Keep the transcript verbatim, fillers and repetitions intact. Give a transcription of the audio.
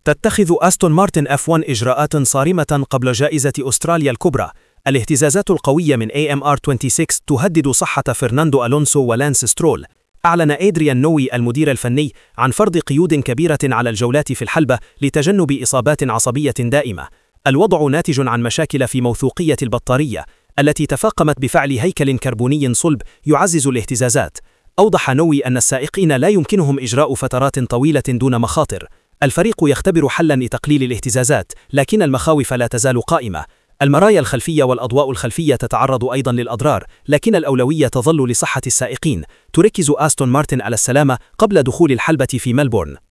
تتخذ أستون مارتن إف واحد إجراءات صارمة قبل جائزة أستراليا الكبرى. الاهتزازات القوية من إيه إم آر ستة وعشرين تهدد صحة فرناندو ألونسو ولانس سترول. أعلن إدريان نوي المدير الفني عن فرض قيود كبيرة على الجولات في الحلبة لتجنب إصابات عصبية دائمة. الوضع ناتج عن مشاكل في موثوقية البطارية التي تفاقمت بفعل هيكل كربوني صلب يعزز الاهتزازات. أوضح نوي أن السائقين لا يمكنهم إجراء فترات طويلة دون مخاطر. الفريق يختبر حلاً لتقليل الاهتزازات، لكن المخاوف لا تزال قائمة. المرايا الخلفية والأضواء الخلفية تتعرض أيضاً للأضرار، لكن الأولوية تظل لصحة السائقين. تركز أستون مارتن على السلامة قبل دخول الحلبة في ملبورن.